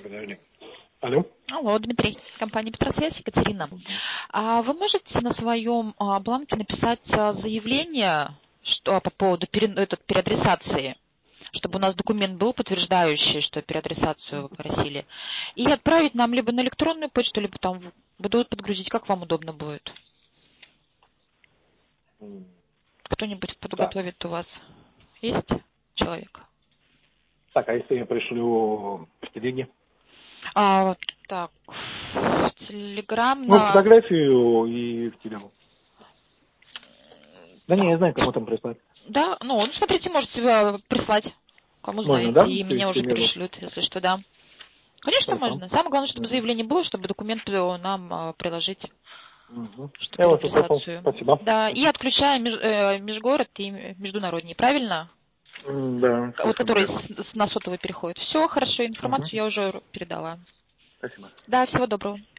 подожди. Алло. Алло, Дмитрий, компания Петросвязь, Екатерина. Вы можете на своем бланке написать заявление по поводу переадресации, чтобы у нас документ был подтверждающий, что переадресацию вы просили, и отправить нам либо на электронную почту, либо там будут подгрузить, как вам удобно будет. Кто-нибудь подготовит у вас? Есть человек? Так, а если я пришлю в деньги? Так, в Телеграм фотографию и в Телеграм. Да не, я знаю, кому там прислать. Да, смотрите, можете прислать, кому Можно, знаете, да? и меня уже перешлют, если что, да. Конечно, Хорошо. можно. Самое главное, чтобы заявление было, чтобы документ нам приложить. Я вас услышал. Спасибо. Да, и отключаем межгород и международный, правильно? Да. Вот который на сотовый переходит. Все, хорошо, информацию я уже передала. Спасибо. Да, всего доброго.